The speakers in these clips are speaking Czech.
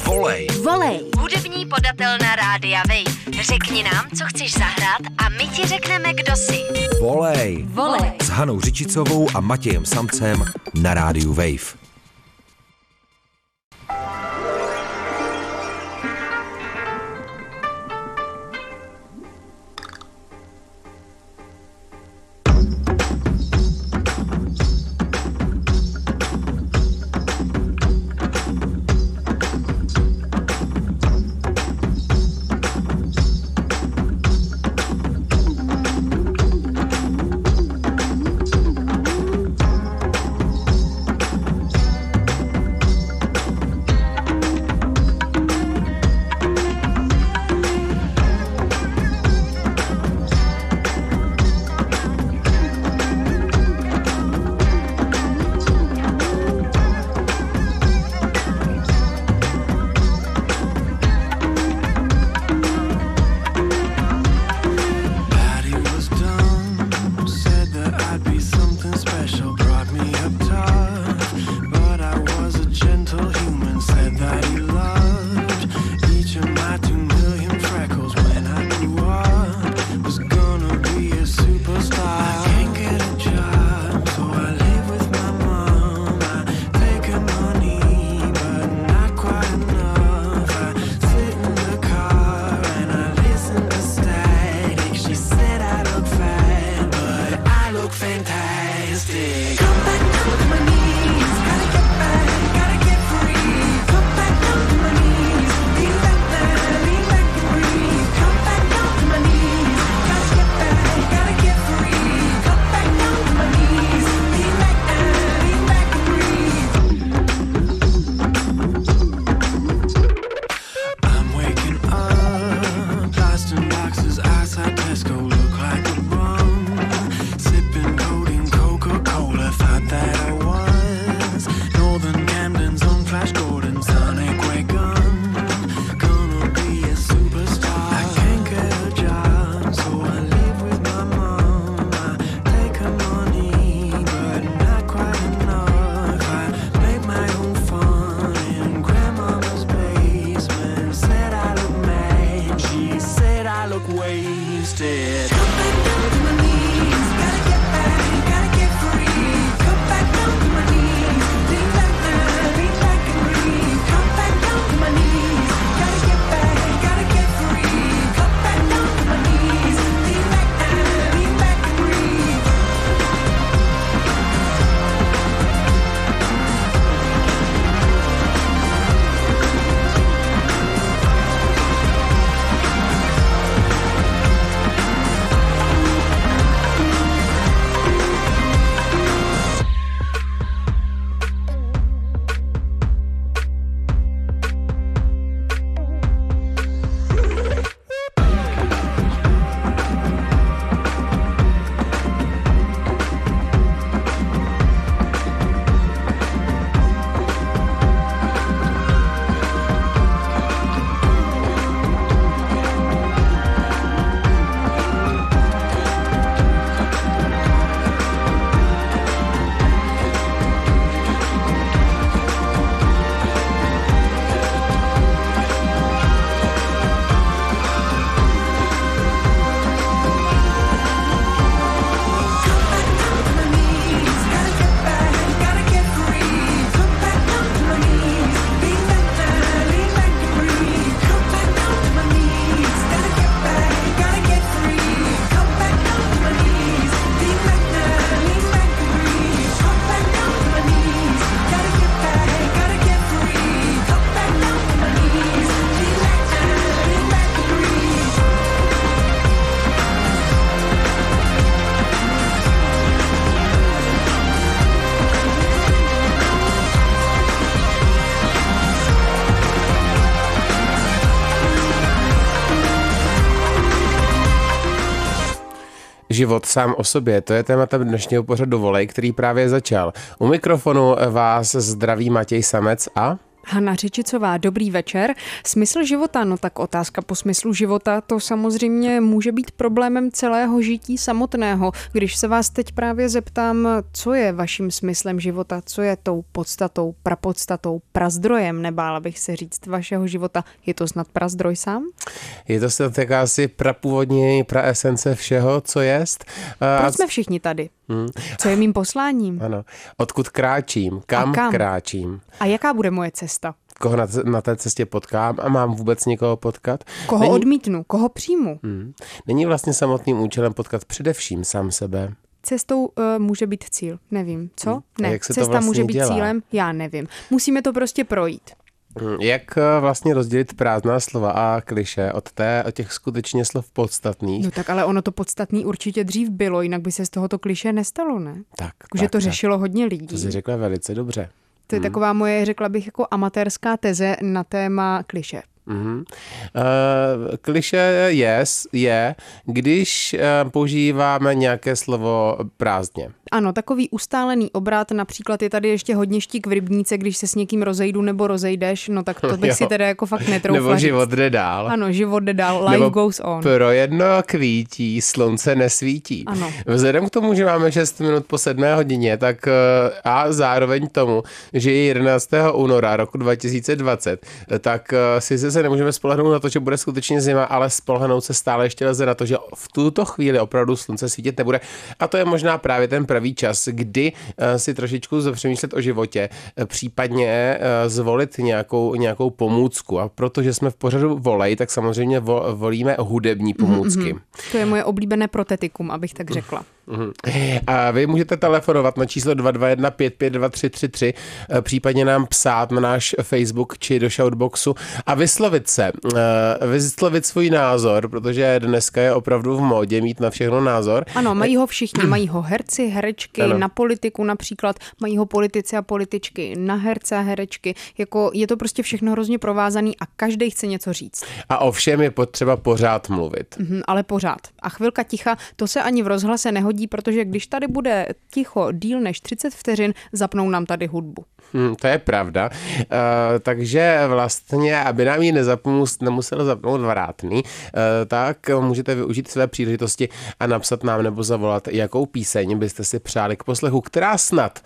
Volej. Volej. Hudební podatelna Rádia Wave. Řekni nám, co chceš zahrát a my ti řekneme, kdo jsi. Volej. Volej. S Hanou Řičicovou a Matějem Samcem na Rádiu Wave. Život sám o sobě, to je tématem dnešního pořadu Volej, který právě začal. U mikrofonu vás zdraví Matěj Samec a Hana Řičicová, dobrý večer. Smysl života, no tak otázka po smyslu života, to samozřejmě může být problémem celého žití samotného. Když se vás teď právě zeptám, co je vaším smyslem života, co je tou podstatou, prapodstatou, prazdrojem, nebála bych se říct, vašeho života, je to snad prazdroj sám? Je to snad jakási prapůvodní praesence všeho, co jest. Proč jsme všichni tady? Co je mým posláním? Ano. Odkud kráčím? Kam kráčím? A jaká bude moje cesta? Koho na té cestě potkám a mám vůbec někoho potkat? Koho odmítnu? Koho přijmu? Není vlastně samotným účelem potkat především sám sebe? Cestou může být cíl. Nevím. Co? Ne. Jak se to Cesta vlastně může být dělá? cílem? Já nevím. Musíme to prostě projít. Jak vlastně rozdělit prázdná slova a klišé od těch skutečně slov podstatných? No tak ale ono to podstatný určitě dřív bylo, jinak by se z tohoto klišé nestalo, ne? Tak. Že to řešilo hodně lidí. To jsi řekla velice dobře. To je taková moje, řekla bych, jako amatérská teze na téma klišé. Klišé je, když používáme nějaké slovo prázdně. Ano, takový ustálený obrat, například je tady ještě hodně štík v rybníce, když se s někým rozejdu nebo rozejdeš, no tak to bych si teda jako fakt netroufla Nebo říct. život jde dál. Ano, život jde dál, life nebo goes on. Pro jedno kvítí, slunce nesvítí. Ano. Vzhledem k tomu, že máme 6 minut po 7 hodině, tak a zároveň tomu, že je 11. února roku 2020, tak si se nemůžeme spolehnout na to, že bude skutečně zima, ale spolehnout se stále ještě lze na to, že v tuto chvíli opravdu slunce svítit nebude. A to je možná právě ten pravý čas, kdy si trošičku zapřemýšlet o životě, případně zvolit nějakou pomůcku. A protože jsme v pořadu Volej, tak samozřejmě volíme hudební pomůcky. To je moje oblíbené protetikum, abych tak řekla. A vy můžete telefonovat na číslo 221 552 333, případně nám psát na náš Facebook či do Shoutboxu a vyslovit svůj názor, protože dneska je opravdu v módě mít na všechno názor. Ano, mají ho všichni, mají ho herci, herečky, ano. Na politiku například, mají ho politici a političky, na herce a herečky, jako je to prostě všechno hrozně provázaný a každý chce něco říct. A o všem je potřeba pořád mluvit. Ale pořád. A chvilka ticha, to se ani v rozhlase nehodí, protože když tady bude ticho díl než 30 vteřin, zapnou nám tady hudbu. To je pravda. Takže vlastně, aby nám ji nemusel zapnout vrátný, tak můžete využít své příležitosti a napsat nám nebo zavolat, jakou píseň byste si přáli k poslechu, která snad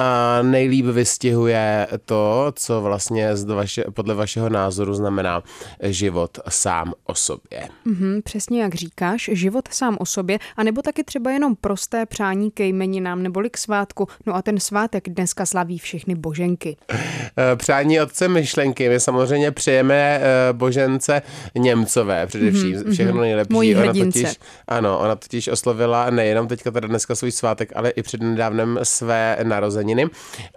nejlíp vystihuje to, co vlastně podle vašeho názoru znamená život sám o sobě. Přesně jak říkáš, život sám o sobě, anebo taky třeba jenom prosté přání ke jmeninám neboli k svátku. No a ten svátek dneska slaví všechny boženky. Přání otce myšlenky. My samozřejmě přejeme Božence Němcové především. Všechno nejlepší. Mojí hrdince. Ona totiž oslovila nejenom teďka teda dneska svůj svátek, ale i přednedávnem své narozeniny.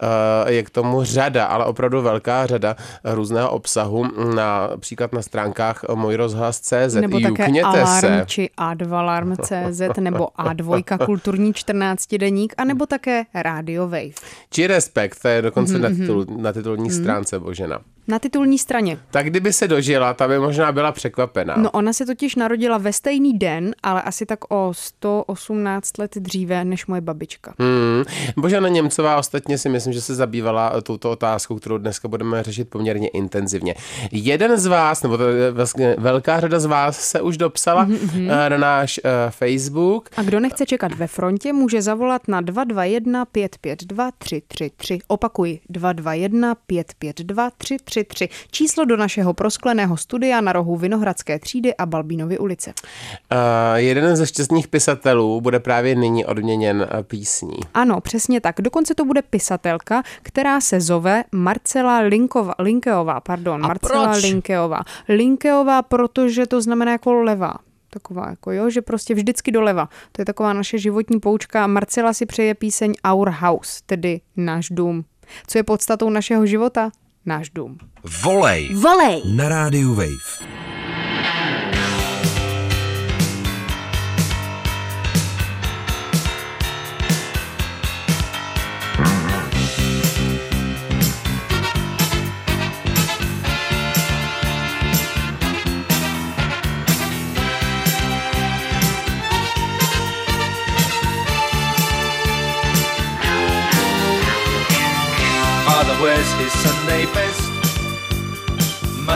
Je k tomu řada, ale opravdu velká řada různého obsahu, například na stránkách Můj rozhlas.cz. Nebo také Alarm či A2Alarm.cz nebo A2 kulturní 14deník, anebo také Radio Wave. Či Respekt, to je dokonce na titulní stránce Božena. Na titulní straně. Tak kdyby se dožila, ta by možná byla překvapená. No ona se totiž narodila ve stejný den, ale asi tak o 118 let dříve než moje babička. Božena Němcová ostatně si myslím, že se zabývala touto otázkou, kterou dneska budeme řešit poměrně intenzivně. Jeden z vás, nebo to je vlastně velká řada z vás se už dopsala na náš Facebook. A kdo nechce čekat ve frontě, může zavolat na 221 552 333. Opakuji, 221 552 333. Číslo do našeho proskleného studia na rohu Vinohradské třídy a Balbínovy ulice. Jeden ze šťastných pisatelů bude právě nyní odměněn písní. Ano, přesně tak. Dokonce to bude pisatelka, která se zove Marcela Linkeová. Marcela Linkeová. Linkeová, protože to znamená jako levá. Taková jako že prostě vždycky doleva. To je taková naše životní poučka. Marcela si přeje píseň Our House, tedy náš dům. Co je podstatou našeho života? Náš dům. Volej na rádiu Wave. Father wears his Sunday best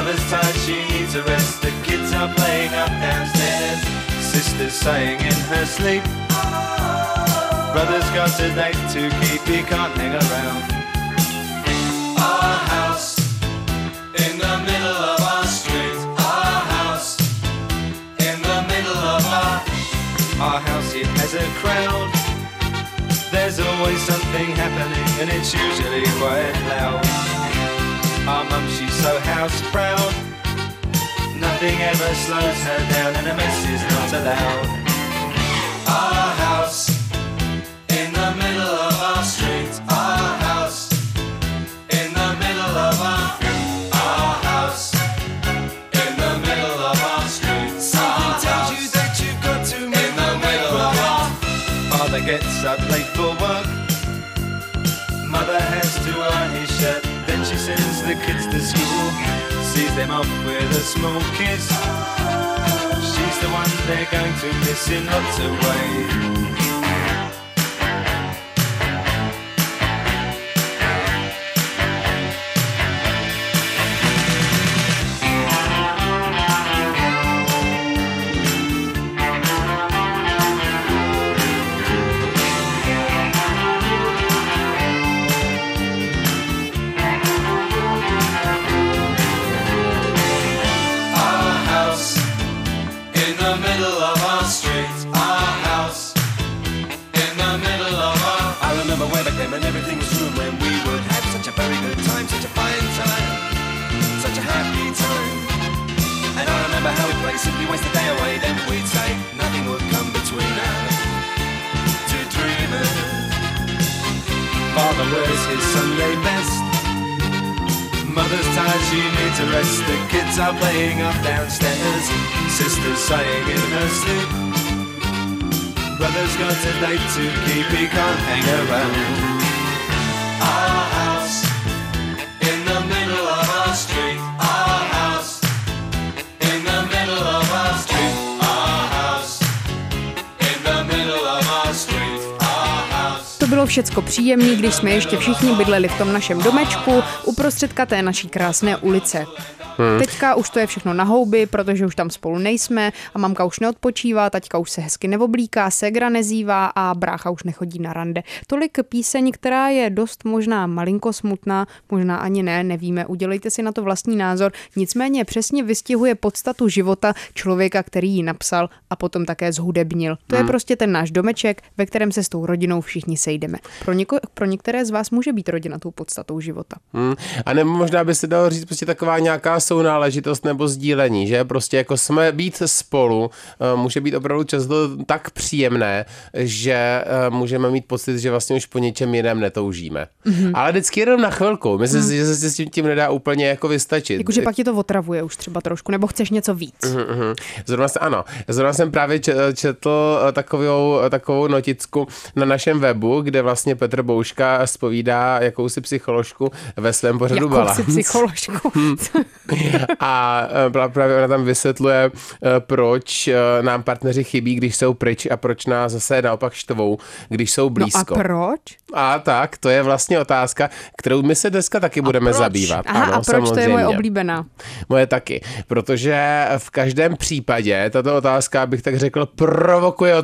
Mother's tired, she needs a rest. The kids are playing up downstairs. Sister's sighing in her sleep. Brother's got a date to keep, he can't hang around. Our house in the middle of our street. Our house in the middle of our house, it has a crowd. There's always something happening and it's usually quite loud. Our mum, she's so house proud. Nothing ever slows her down and a mess is not allowed. Our house in the middle of our street. Our house in the middle of our house in the middle of our street. Something tells you that you've got to move in the middle of our. Father gets up late for work. Mother has to iron his shirt. Then she sends the kids to school. Sees them off with a small kiss. She's the one they're going to miss in lots of ways. And everything was room when we would have such a very good time, such a fine time, such a happy time. And I remember how we'd play, simply waste the day away. Then we'd say nothing would come between us, two dreamers. Father wears his Sunday best. Mother's tired, she needs a rest. The kids are playing up downstairs. Sister's sighing in her sleep. Brother's got a date to keep, he can't hang around. Our house in the middle of our street. Our house in the middle of our street. Our house in the middle of our street. Our house. To bylo všecko příjemné, když jsme ještě všichni bydleli v tom našem domečku uprostředka té naší krásné ulice. Teďka už to je všechno na houby, protože už tam spolu nejsme a mamka už neodpočívá, taťka už se hezky neoblíká, ségra nezývá a brácha už nechodí na rande. Tolik píseň, která je dost možná malinko smutná, možná ani ne, nevíme, udělejte si na to vlastní názor, nicméně přesně vystihuje podstatu života člověka, který ji napsal a potom také zhudebnil. To je prostě ten náš domeček, ve kterém se s tou rodinou všichni sejdeme. Pro některé z vás může být rodina tou podstatou života. A nebo možná by se dalo říct prostě taková nějaká sounáležitost nebo sdílení, že prostě jako jsme být spolu, může být opravdu často tak příjemné, že můžeme mít pocit, že vlastně už po něčem jiném netoužíme. Ale vždycky jenom na chvilku. Myslím si, že se s tím nedá úplně jako vystačit. Jakože pak ti to otravuje už třeba trošku, nebo chceš něco víc. Zrovna jsem právě četl takovou noticku na našem webu, kde vlastně Petr Bouška zpovídá jakousi psycholožku ve svém pořadu Balance. Jakousi psycholožku. A právě ona tam vysvětluje, proč nám partneři chybí, když jsou pryč a proč nás zase naopak štvou, když jsou blízko. No a proč? A tak, to je vlastně otázka, kterou my se dneska taky budeme zabývat. Aha, ano, a proč samozřejmě. To je moje oblíbená? Moje taky, protože v každém případě tato otázka, bych tak řekl, provokuje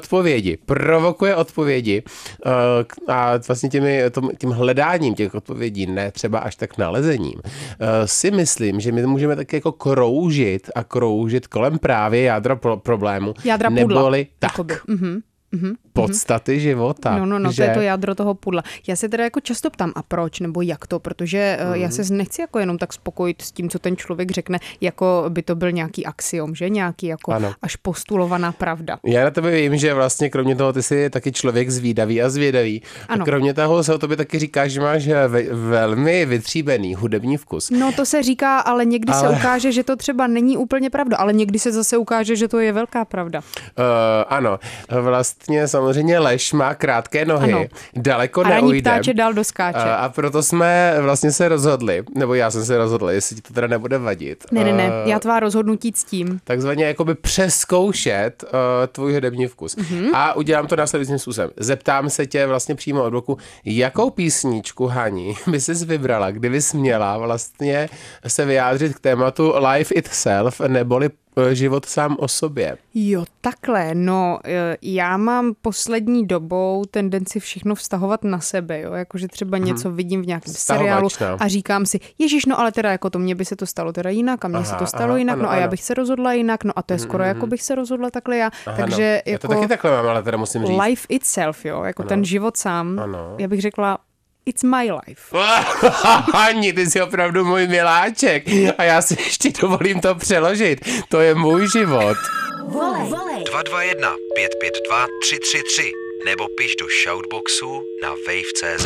odpovědi a vlastně tím hledáním těch odpovědí, ne třeba až tak nalezením, si myslím, že my můžeme tak jako kroužit kolem právě jádra problému. Jádra neboli pudla. Tak. Podstaty života. No, že? to je to jádro toho pudla. Já se teda jako často ptám, a proč, nebo jak to, protože já se nechci jako jenom tak spokojit s tím, co ten člověk řekne, jako by to byl nějaký axiom, že? Nějaký jako až postulovaná pravda. Já na tebe vím, že vlastně kromě toho ty jsi taky člověk zvídavý a zvědavý. Ano. A kromě toho se o tobě taky říká, že máš velmi vytříbený hudební vkus. No to se říká, ale někdy se ukáže, že to třeba není úplně pravda, ale někdy se zase ukáže, že to je velká pravda. Ano, vlastně vlastně samozřejmě lež má krátké nohy, Ano. daleko A ranní neujde. ptáče dál do skáče. A proto jsme vlastně se rozhodli, nebo já jsem se rozhodl, jestli ti to teda nebude vadit. Ne, já tvá rozhodnutí ctím. Takzvaně jakoby přeskoušet tvůj hudební vkus. A udělám to následujícím způsobem. Zeptám se tě vlastně přímo od boku, jakou písničku, Hani, by jsi vybrala, kdyby jsi měla vlastně se vyjádřit k tématu Life Itself, neboli život sám o sobě. Jo, takhle, no, já mám poslední dobou tendenci všechno vztahovat na sebe, jo, jakože třeba něco vidím v nějakém seriálu a říkám si, ježiš, no ale teda jako to mně by se to stalo teda jinak a mně se to stalo jinak, ano, no a já bych se rozhodla jinak, no a to je skoro jako bych se rozhodla takhle já, takže no. jako Já to taky takhle mám, ale teda musím říct. Life itself, jo, jako ten život sám, já bych řekla, it's my life. Hani, ty jsi opravdu můj miláček. A já si ještě dovolím to přeložit. To je můj život. Volej. 221 552 333 nebo piš do shoutboxu na wave.cz.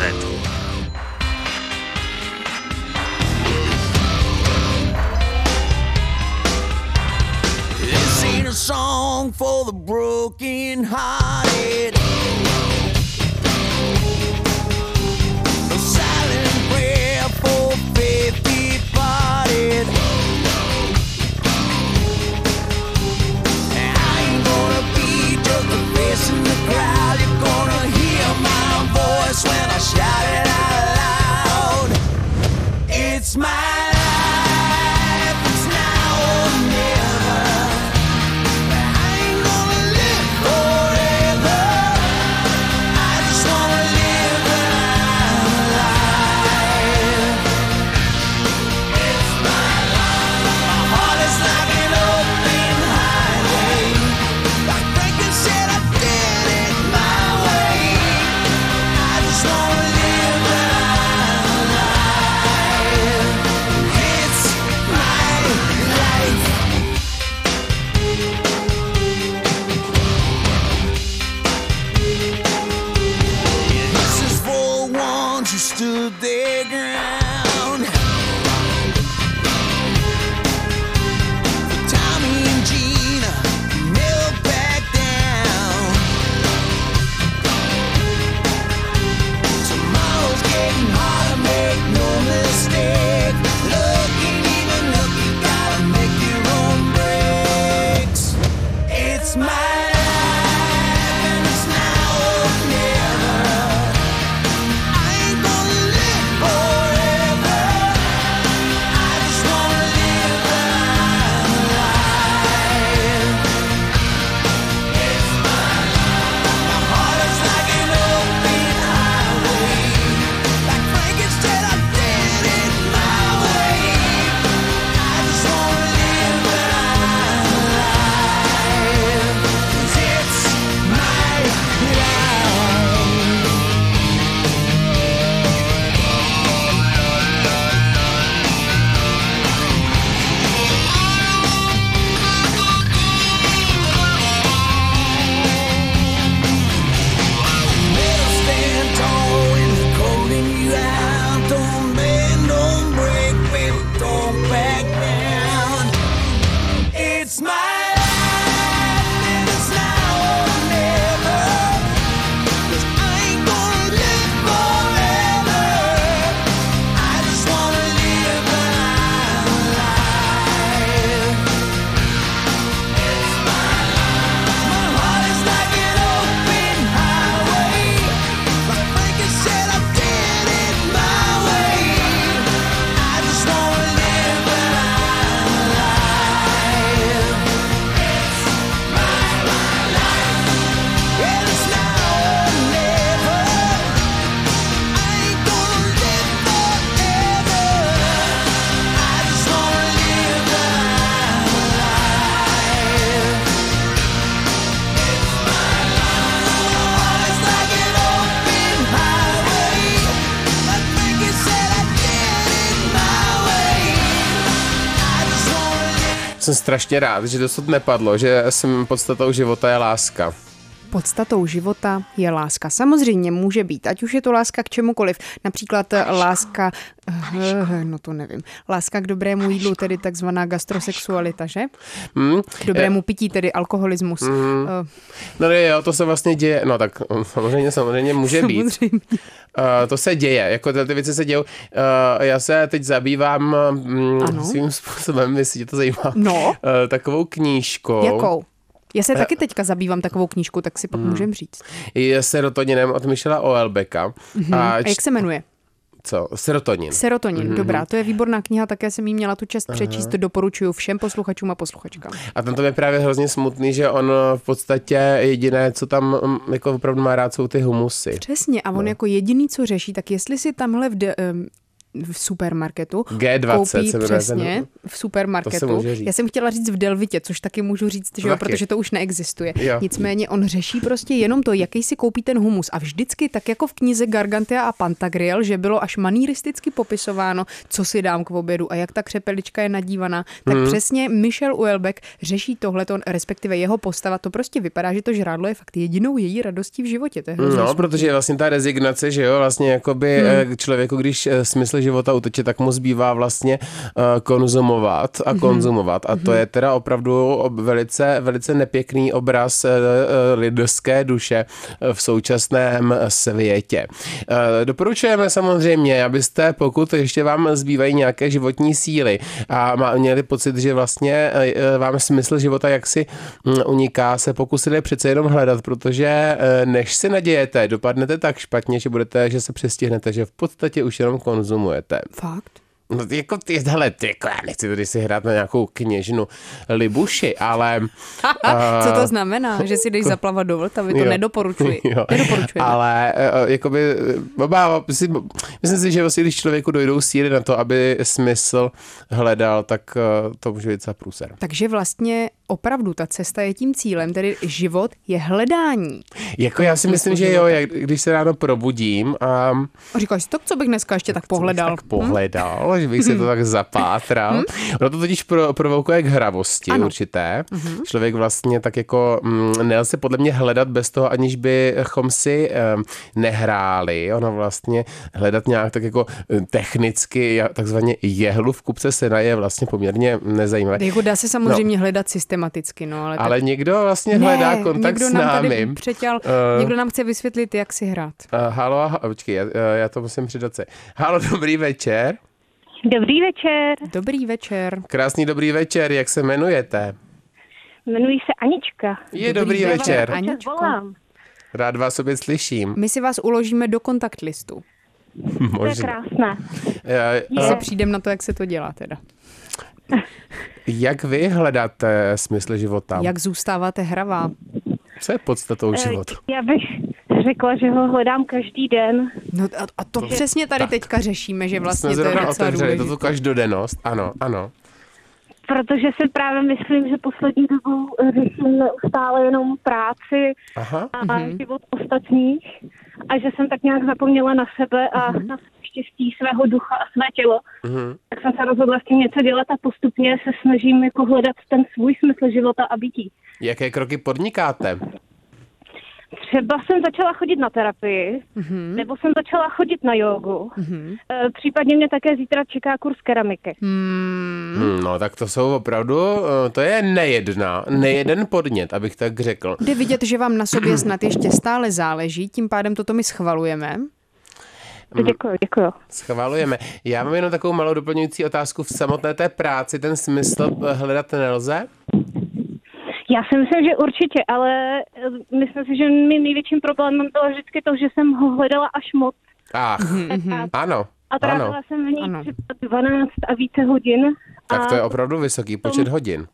This ain't a song for the broken hearted. A silent prayer for faith departed. I ain't gonna be just a face in the crowd. You're gonna hear my voice when I shout it out loud. It's my life, it's now or never. I ain't gonna live forever. I just wanna live my life. It's my life. My heart is like an open highway. Like Franklin said, I did it my way. I just wanna live my life. It's my life. This is for ones who stood their ground. For Tommy and Gina, who never backed down. Tomorrow's getting harder, make no mistake. Looking even look, you gotta make your own breaks. It's my life and it's now or never. I ain't gonna live forever. I just wanna live my life. It's my life. My heart is like an open highway. Like Frankenstein, I did it my way. I just wanna live my life. 'Cause it's my life. Never stand tall when they're calling you out. Don't bend, don't break, baby, don't back down. It's my life and it's now or never. 'Cause I ain't gonna live forever. I just wanna live my life. It's my life. My heart is like an open highway. Like Frankie said, I did it my way. I just wanna live my life. It's my life. And it's now or never. I ain't gonna live forever. I just wanna live my life. It's my life. My heart is like an open highway. Like Frankie said, I did it my way. I just wanna live. Jsem strašně rád, že dosud nepadlo, že jsem podstatou života je láska. Podstatou života je láska. Samozřejmě může být, ať už je to láska k čemukoliv. Například láska, no to nevím, láska k dobrému jídlu, tedy takzvaná gastrosexualita, že? K dobrému pití, tedy alkoholismus. No jo, to se vlastně děje, no tak samozřejmě může být. Samozřejmě. To se děje, jako ty věci se dějou. Já se teď zabývám svým způsobem, jestli tě to zajímá, takovou knížkou. Jakou? Já se taky teďka zabývám takovou knížku, tak si pak můžem říct. Je serotoninem od Michela Houellebecqa. A jak se jmenuje? Co? Serotonin. Serotonin, dobrá, to je výborná kniha, také jsem jí měla tu čest přečíst, doporučuju všem posluchačům a posluchačkám. A tam to je právě hrozně smutný, že on v podstatě jediné, co tam jako opravdu má rád, jsou ty humusy. Přesně, a on jako jediný, co řeší, tak jestli si tamhle v supermarketu G20 koupí se přesně v supermarketu. Já jsem chtěla říct v Delvitě, což taky můžu říct, že jo, protože to už neexistuje. Jo. Nicméně on řeší prostě jenom to, jaký si koupí ten humus. A vždycky, tak jako v knize Gargantia a Pantagruel, že bylo až maníristicky popisováno, co si dám k obědu a jak ta křepelička je nadívaná, tak přesně Michel Houellebecq řeší tohleto, respektive jeho postava. To prostě vypadá, že to žrádlo je fakt jedinou její radostí v životě. To je protože vlastně ta rezignace, že jo, vlastně jakoby člověku, když smysl života uteče, tak mu zbývá vlastně konzumovat a konzumovat. A to je teda opravdu velice, velice nepěkný obraz lidské duše v současném světě. Doporučujeme samozřejmě, abyste, pokud ještě vám zbývají nějaké životní síly a měli pocit, že vlastně vám smysl života jaksi uniká, se pokusili přece jenom hledat, protože než si nadějete, dopadnete tak špatně, že se přestihnete, že v podstatě už jenom konzumujete. Fakt? No jako já nechci tady si hrát na nějakou kněžnu Libuši, ale... Co to znamená? Že si jdeš zaplavat do Vltavy? To nedoporučuji. Ale jakoby, myslím si, že vlastně, když člověku dojdou síly na to, aby smysl hledal, tak to může být za průser. Takže vlastně opravdu ta cesta je tím cílem, tedy život je hledání. Jako já si myslím, že jo, když se ráno probudím a říkáš si, tak co bych dneska ještě tak pohledal? Že bych si to tak zapátral. Ono to totiž provokuje k hravosti určité. Člověk vlastně tak jako nelze podle mě hledat bez toho, aniž bychom si nehráli. Ono vlastně hledat nějak tak jako technicky, takzvaně jehlu v kupce sena je vlastně poměrně nezajímavé. Jako dá se samozřejmě hledat systematicky, ale někdo vlastně hledá kontakt s námi. Někdo nám chce vysvětlit, jak si hrát. Halo, počkej, já to musím přidat se. Halo, dobrý večer. Dobrý večer. Dobrý večer. Krásný dobrý večer, jak se jmenujete? Jmenuji se Anička. Dobrý večer. Aničko. Rád vás opět slyším. My si vás uložíme do kontaktlistu. To je krásné. Si přijdem na to, jak se to dělá teda. Jak vy hledáte smysl života? Jak zůstáváte hravá? Co je podstatou života? Já bych řekla, že ho hledám každý den. No a to přesně tady teďka řešíme, že vlastně to je docela důležité. To každodennost, ano. Protože si právě myslím, že poslední dobou řeším neustále jenom práci a život ostatních a že jsem tak nějak zapomněla na sebe a na štěstí svého ducha a své tělo. Tak jsem se rozhodla s tím něco dělat a postupně se snažím jako hledat ten svůj smysl života a bytí. Jaké kroky podnikáte? Třeba jsem začala chodit na terapii, nebo jsem začala chodit na jógu. Případně mě také zítra čeká kurz keramiky. No tak to jsou opravdu, to je nejeden podnět, abych tak řekl. Jde vidět, že vám na sobě snad ještě stále záleží, tím pádem toto my schvalujeme. Děkuju. Schvalujeme. Já mám jenom takovou malou doplňující otázku. V samotné té práci ten smysl hledat nelze? Já si myslím, že určitě, ale myslím si, že mým největším problémem bylo vždycky to, že jsem ho hledala až moc. Ano. A trávila jsem v ní třeba 12 a více hodin. Tak to je opravdu vysoký počet hodin.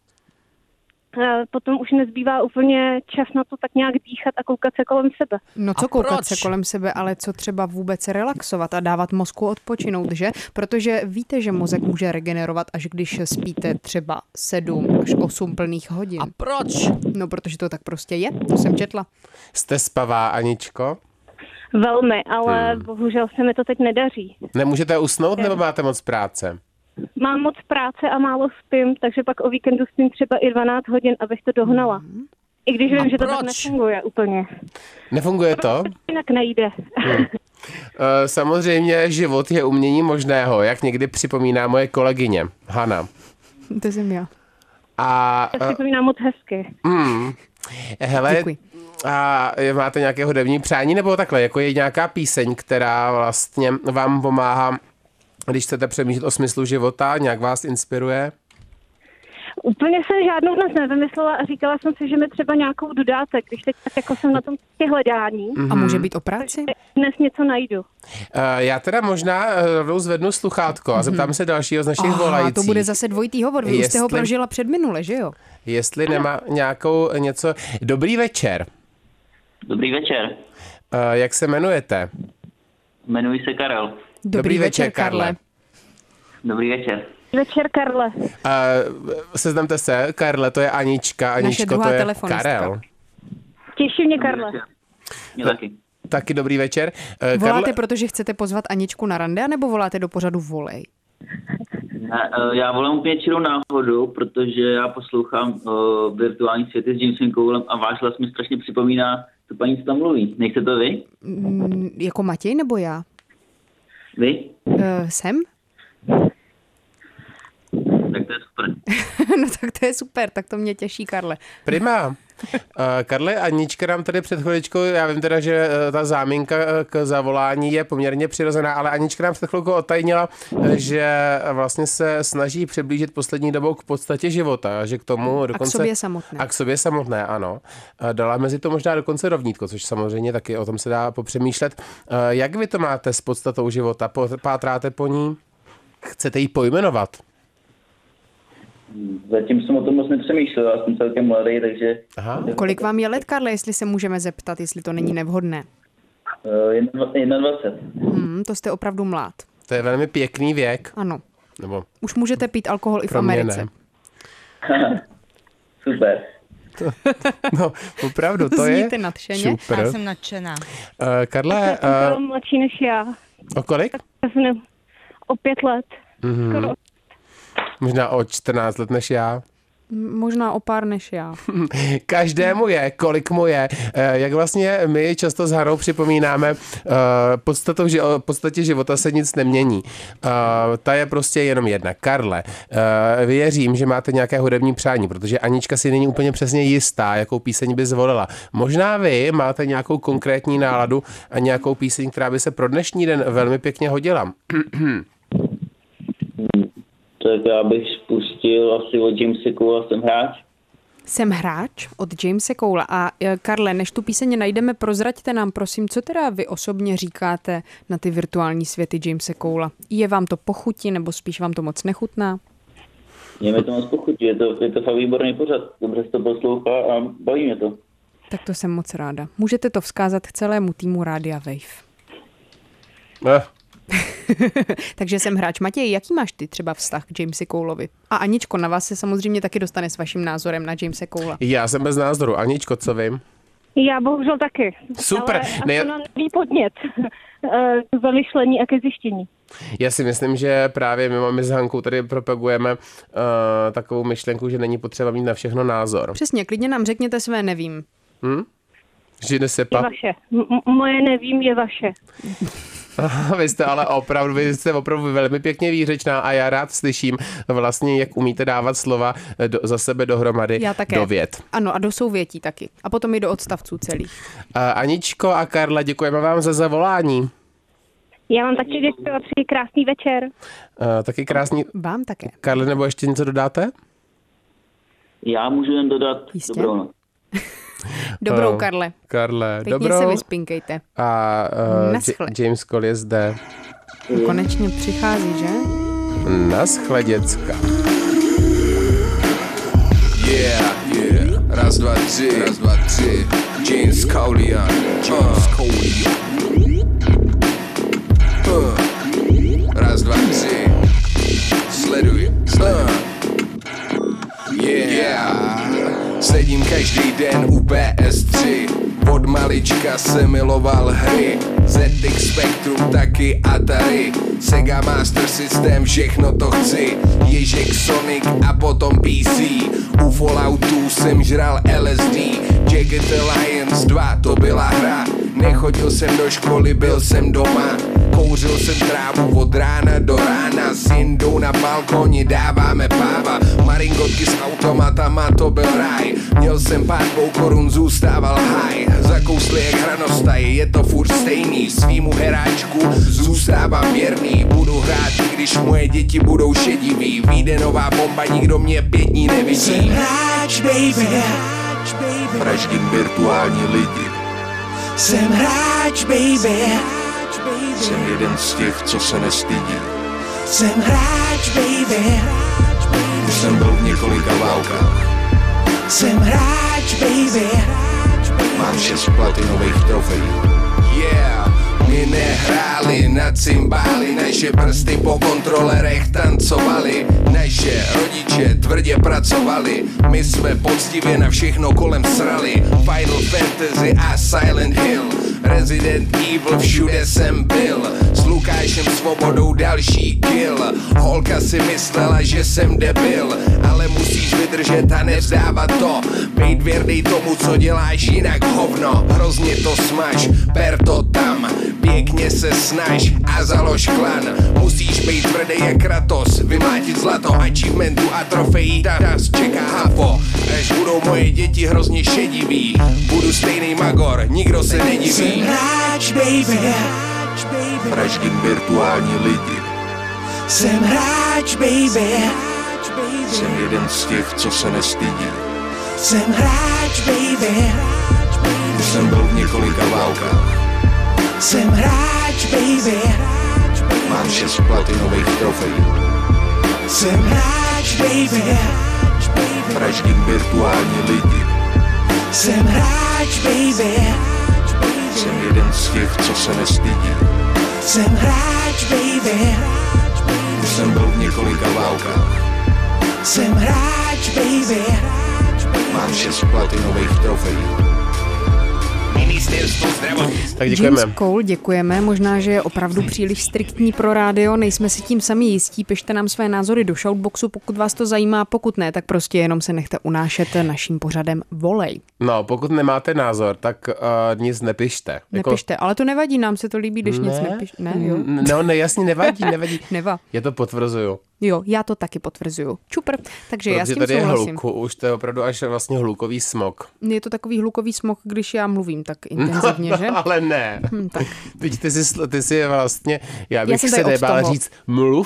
Potom už nezbývá úplně čas na to tak nějak dýchat a koukat se kolem sebe. No co koukat se kolem sebe, ale co třeba vůbec relaxovat a dávat mozku odpočinout, že? Protože víte, že mozek může regenerovat, až když spíte třeba 7 až 8 plných hodin. A proč? No protože to tak prostě je, to jsem četla. Jste spavá, Aničko? Velmi, ale bohužel se mi to teď nedaří. Nemůžete usnout nebo máte moc práce? Mám moc práce a málo spím, takže pak o víkendu spím třeba i 12 hodin, abych to dohnala. I když vím, že to tak proč? nefunguje úplně. Nefunguje to? Jinak nejde. Samozřejmě život je umění možného, jak někdy připomíná moje kolegyně Hana. To jsem já. A To si vzpomínám moc hezky. hele, Děkuji. a máte nějaké hudební přání nebo takhle, jako je nějaká píseň, která vlastně vám pomáhá, když chcete přemýšlet o smyslu života, nějak vás inspiruje? Úplně jsem žádnou dnes nevymyslela a říkala jsem si, že mi třeba nějakou dodáte, když teď tak jako jsem na tom hledání. A může být o práci? Dnes něco najdu. Já teda možná rovnou zvednu sluchátko a zeptám se dalšího z našich volajících. To bude zase dvojitý hovor. Vy už jste ho Jestli- prožila předminule, že jo? Jestli nemá nějakou něco... Dobrý večer. Dobrý večer. Jak se jmenujete? Jmenuji se Karel. Dobrý večer, Karle. Dobrý večer. Večer, Karle. Seznamte se, Karle, to je Anička, Aničko, druhá to je telefonistka. Karel. Těší mě, Karle. Mě taky. Taky dobrý večer. Voláte, protože chcete pozvat Aničku na rande, anebo voláte do pořadu Volej? Já volám úplně čirou náhodu, protože já poslouchám virtuální světy s Jamesem Cowellem a váš hlas mi strašně připomíná tu paní, co tam mluví. Nejste to vy? Jako Matěj nebo já? Vy? Jsem? Tak to je super. No tak to je super, tak to mě těší, Karle. Prima. Karle, Anička nám tady před chviličkou, já vím teda, že ta záminka k zavolání je poměrně přirozená, ale Anička nám před chvilkou otajnila, že vlastně se snaží přiblížit poslední dobou k podstatě života, že k tomu dokonce... A k sobě samotné. A k sobě samotné, ano. Dala mezi to možná dokonce rovnítko, což samozřejmě taky o tom se dá popřemýšlet. Jak vy to máte s podstatou života? Pátráte po ní? Chcete ji pojmenovat? Zatím jsem o tom moc nepřemýšlel, já jsem celkem mladý, takže... Aha. Kolik vám je let, Karle, jestli se můžeme zeptat, jestli to není nevhodné? 21. To jste opravdu mlád. To je velmi pěkný věk. Ano. Nebo Už můžete pít alkohol i v pro mě Americe. ne. Super. No, opravdu, to je Zníte nadšeně. super. Já jsem nadšená. Karle, Jsem mladší než já. o kolik? O 5 let. Skoro. Možná o 14 let než já. Možná o pár než já. Každému je, kolik mu je. Jak vlastně my často s Hanou připomínáme, podstatě života se nic nemění. Ta je prostě jenom jedna. Karle, věřím, že máte nějaké hudební přání, protože Anička si není úplně přesně jistá, jakou píseň by zvolila. Možná vy máte nějakou konkrétní náladu a nějakou píseň, která by se pro dnešní den velmi pěkně hodila. Tak já bych spustil asi od Jamesa Cowella Jsem hráč. Jsem hráč od Jamese Cowella. A Karle, než tu píseň najdeme, prozraďte nám, prosím, co teda vy osobně říkáte na ty virtuální světy Jamese Cowella. Je vám to pochutí, nebo spíš vám to moc nechutná? Mě mi to moc pochutí, je to fakt výborný pořad. Dobře se to poslouchá a baví mě to. Tak to jsem moc ráda. Můžete to vzkázat celému týmu Rádia Wave. Takže jsem hráč. Matěj, jaký máš ty třeba vztah k Jamesi Cowellovi? A Aničko, na vás se samozřejmě taky dostane s vaším názorem na Jamese Cowella. Já jsem bez názoru. Aničko, co vím? Já bohužel taky. Super. Ale to nový podnět k zamyšlení a ke zjištění. Já si myslím, že právě my s Hankou tady propagujeme takovou myšlenku, že není potřeba mít na všechno názor. Přesně, klidně nám řekněte své nevím. Že Je nesepa. vaše. Moje nevím je vaše. Vy jste ale opravdu velmi pěkně výřečná a já rád slyším vlastně, jak umíte dávat slova za sebe dohromady Já také. do vět. Ano, a do souvětí taky. A potom i do odstavců celých. Aničko a Karla, děkujeme vám za zavolání. Já vám taky děkuji a přeji krásný večer. Taky krásný. Vám také. Karle, nebo ještě něco dodáte? Já můžu jen dodat Jistě. dobrou noc. Dobrou, Karle. Karle, Pěkně dobrou. se vyspinkejte. A Naschle. James Cole je zde. Konečně přichází, že? Naschle, děcka. Yeah, raz, dva, tři, James Cowell, raz, dva, tři, sleduj, yeah, sledím každý den u PS3, Od malička se miloval hry, ZX Spectrum taky Atari, Sega Master System, všechno to chci, Ježek Sonic a potom PC. U Falloutů jsem žral LSD, Jagged Alliance 2 to byla hra. Nechodil jsem do školy, byl jsem doma, kouřil jsem trávu od rána do rána, s Jindou na balkóně dáváme páva, maringotky s automatama, to byl ráj. Měl jsem pár 2 korun, zůstával high, zakousli jak hranostaj, je to furt stejný, svýmu heráčku zůstávám věrný, budu hrát, i když moje děti budou šedivý, vyjde nová bomba, nikdo mě 5 dní nevidí. Jsem hráč, baby, Vraždím virtuální lidi, jsem hráč, baby, jsem jeden z těch, co se nestydí. jsem hráč, baby, Už jsem byl v několika válkách, jsem hráč, baby, mám 6 platinových trofejí. Yeah, my nehráli na cymbály, naše prsty po kontrolerech tancovali, naše rodiče tvrdě pracovali, my jsme poctivě na všechno kolem srali. Final Fantasy a Silent Hill, Resident Evil, všude jsem byl, s Lukášem Svobodou další kill. Holka si myslela, že jsem debil, ale musíš vydržet a nevzdávat to, bejt věrnej tomu, co děláš, jinak hovno. Hrozně to smaž, per to tam, pěkně se snaž a založ klan. Musíš bejt tvrdý jak Kratos, vymlátit zlato, achievementu a trofejí, nás čeká hafo. Až budou moje děti hrozně šedivý, budu stejný magor, nikdo se nediví. jsem hráč, baby, Vraždím virtuální lidi, jsem hráč, baby, jsem jeden z těch, co se nestydí. jsem hráč, baby, Už jsem byl v několika válkách, jsem hráč, baby, mám 6 platinových trofejí. jsem hráč, baby, Vraždím virtuální lidi, jsem hráč, baby, jsem jeden z těch, co se nestydí. jsem hráč, baby, Už jsem byl v několika válkách, jsem hráč, baby, mám 6 platinových trofejí. Ministerstvo zdravotnictví. Tak děkujeme. James Cole, děkujeme. Možná, že je opravdu příliš striktní pro rádio, nejsme si tím sami jistí. Pište nám své názory do shoutboxu, pokud vás to zajímá, pokud ne, tak prostě jenom se nechte unášet naším pořadem Volej. No, pokud nemáte názor, tak nic nepište. Nepište, ale to nevadí, nám se to líbí, když nic nepište. Ne, jo? No, ne, jasně, nevadí. Neva. Já to potvrzuju. Jo, já to taky potvrzuju. Čupr, takže já s Protože tím tady je souhlasím. hluku, už to je opravdu až vlastně hlukový smog. Je to takový hlukový smog, když já mluvím tak intenzivně, že? Ale ne. Tak. Teď ty jsi vlastně, já bych jsem se tady od nebála toho. říct,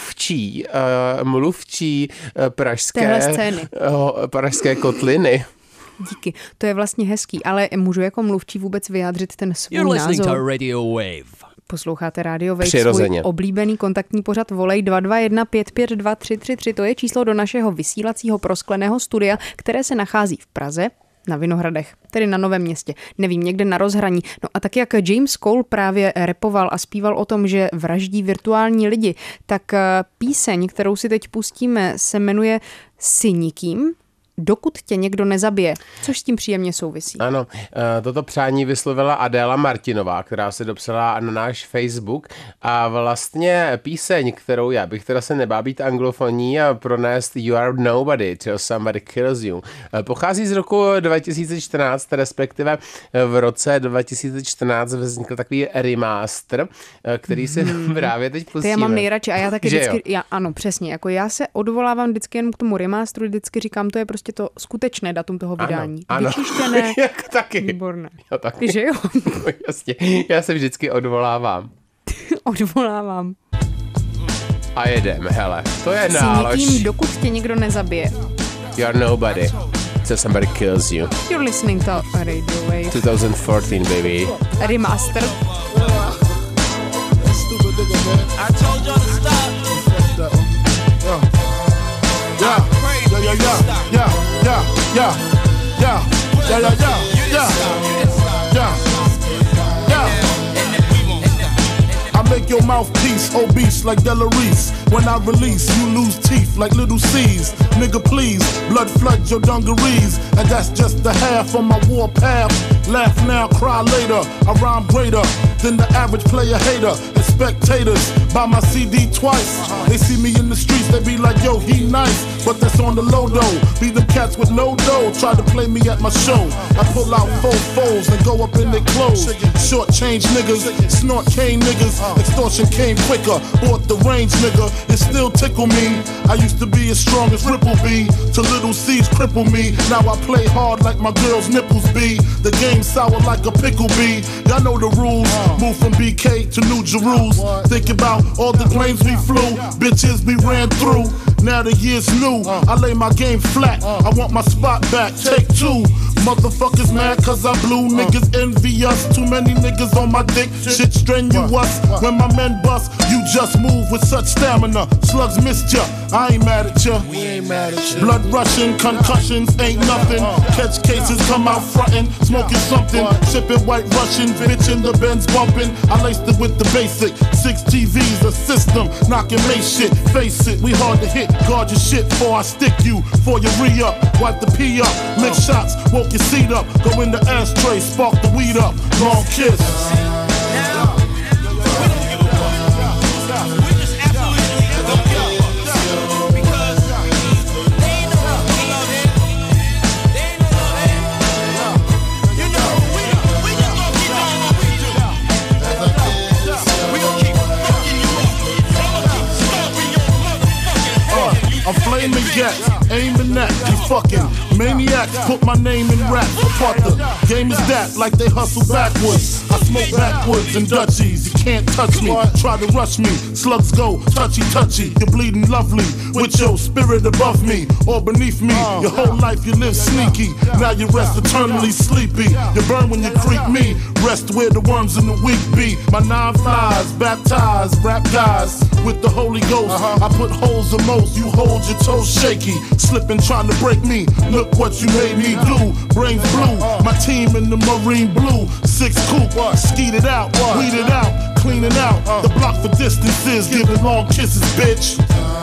mluvčí Téhle scény. pražské kotliny. Díky, to je vlastně hezký, ale můžu jako mluvčí vůbec vyjádřit ten svůj You're listening názor? to Radio Wave. Posloucháte Radio Wave, svůj Přirozeně. oblíbený kontaktní pořad Volej 221 552 333. To je číslo do našeho vysílacího proskleného studia, které se nachází v Praze, na Vinohradech, tedy na Novém Městě. Nevím, někde na rozhraní. No a tak jak James Cole právě repoval a zpíval o tom, že vraždí virtuální lidi, tak píseň, kterou si teď pustíme, se jmenuje Si nikým, dokud tě někdo nezabije, což s tím příjemně souvisí. Ano, toto přání vyslovila Adéla Martinová, která se dopsala na náš Facebook a vlastně píseň, kterou já bych teda se nebál být anglofonní a pronést You Are Nobody till Somebody Kills You, pochází z roku 2014, respektive v roce 2014 vznikl takový remaster, který si právě teď pustíme. To já mám nejradši a já taky Že vždycky, ano, přesně, jako já se odvolávám vždycky jen k tomu remasteru, vždycky říkám, to je prostě to skutečné datum toho vydání. Ano. Vyčištěné. Jak taky. Výborné. Jo, taky. Že jo? Jasně, já se vždycky odvolávám. Odvolávám. A jedeme, hele, to je Si nálož. nikým, dokud tě někdo nezabije. You are nobody till somebody kills you. You're listening to Radio Wave. 2014, baby. Remaster. I told y'all to stop. I make make your mouthpiece obese like Della Reese. When I release, you lose teeth like little C's. Nigga, please, blood flood your dungarees. And that's just the half on my war path. Laugh now, cry later. I rhyme greater than the average player hater. And spectators buy my CD twice. They see me in the streets, they be like, yo, he nice. But that's on the low though. Be them cats with no dough, try to play me at my show. I pull out 4 foes and go up in their clothes. Short change niggas, snort cane niggas. Extortion came quicker, bought the range nigga. It still tickle me. I used to be as strong as Ripple B. To little C's cripple me. Now I play hard like my girl's nipples be. The game sour like a pickle bee. Y'all know the rules. Move from BK to New Jerusalem. Think about all the planes we flew, bitches we ran through. Now the year's new, I lay my game flat. I want my spot back, take 2. Motherfuckers mad cause I blew, niggas envy us. Too many niggas on my dick, shit strenuous. When my men bust, you just move with such stamina. Slugs missed ya, I ain't mad at ya. Blood rushing, concussions ain't nothing. Catch cases, come out frontin', smoking something. Sipping White Russian, bitch in the Benz bumping. I laced it with the basic, 6 TVs, a system. Knocking Mace shit, face it, we hard to hit. Guard your shit before I stick you, before you re-up. Wipe the pee up, mix shots, woke your seat up. Go in the ashtray, spark the weed up. Long kiss. I'm flaming gas, aiming at you fucking maniacs. Put my name in rap, apart the game is that, like they hustle backwards. I smoke backwards and Dutchies, you can't touch me. Try to rush me, slugs go touchy touchy. You're bleeding lovely, with your spirit above me or beneath me. Your whole life you live sneaky, now you rest eternally sleepy. You burn when you creep me, rest where the worms in the weak be. My 9 flies, baptized, rap guys with the Holy Ghost. I put holes in most, you hold your toes shaky, slipping trying to break me. Look what you made me do, brains blue. My team in the marine blue, 6 coupe, skeet it out, weed it out, clean it out. The block for distances, giving long kisses, bitch.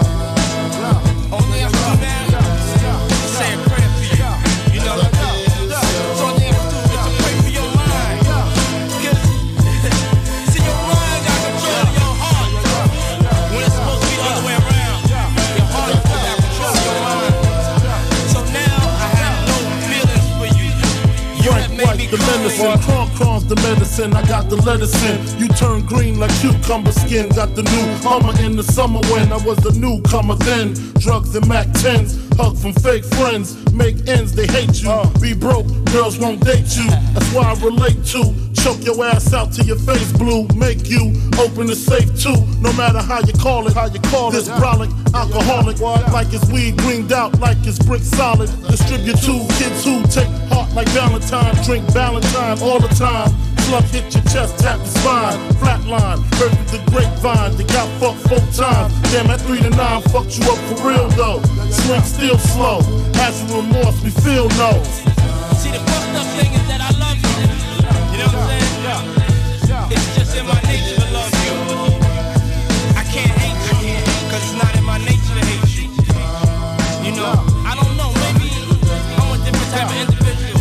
The medicine, cron's the medicine. I got the lettuce in. You turn green like cucumber skin. Got the new Hummer in the summer when I was the newcomer then. Drugs and Mac 10s, hug from fake friends. Make ends, they hate you. Be broke, girls won't date you. That's why I relate to. Choke your ass out till your face blue. Make you open the safe too. No matter how you call it, This brolic, alcoholic, like it's weed greened out, like it's brick solid. Distribute to kids who take heart like Valentine. Drink Valentine all the time. Slug hit your chest, tap the spine. Flatline, heard through the grapevine. They got fucked 4 times. Damn, at 3 to 9 fucked you up for real though. Swing still slow. Has a remorse, we feel no. See, the fucked up thing is that I love you. You know what I'm saying? It's just in my nature to love you. I can't hate you, cause it's not in my nature to hate you. You know, I don't know, maybe I'm a different type of individual.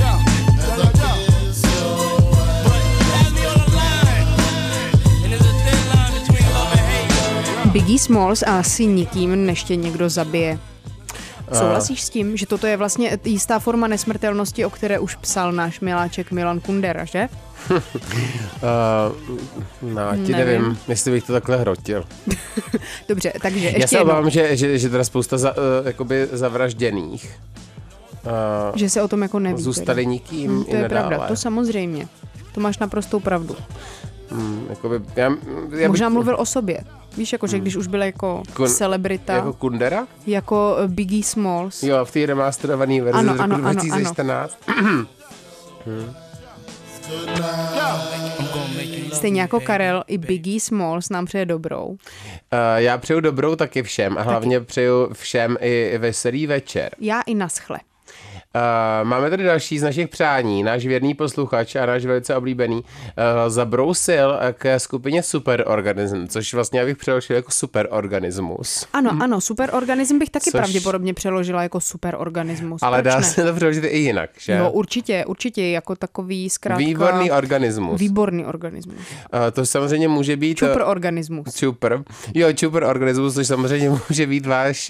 But have me on the line, and there's a thin line between love and hate. Biggie Smalls a asi nikým neště někdo zabije. Souhlasíš s tím, že toto je vlastně jistá forma nesmrtelnosti, o které už psal náš miláček Milan Kundera, že? Nevím, jestli bych to takhle hrotil. Dobře, takže ještě já se obávám, že teda spousta jakoby zavražděných. Že se o tom jako neví. Zůstali nikým to je pravda, to samozřejmě. To máš naprostou pravdu. Jakoby, Možná mluvil o sobě. Víš, jako, že když už byl jako celebrita. Jako Kundera? Jako Biggie Smalls. Jo, v té remasterované verzi z roku 2014. Stejně jako Karel, i Biggie Smalls nám přeje dobrou. Já přeju dobrou taky všem a hlavně přeju všem i veselý večer. Já i naschle. Máme tady další z našich přání. Náš věrný posluchač a náš velice oblíbený zabrousil ke skupině Superorganism, což vlastně já bych přeložil jako superorganismus. Ano, superorganism bych taky pravděpodobně přeložila jako superorganismus. Ale dá se to přeložit i jinak, že? Jo, určitě, jako takový zkrátka... Výborný organismus. To samozřejmě může být... Čuperorganismus. Čuperorganismus, což samozřejmě může být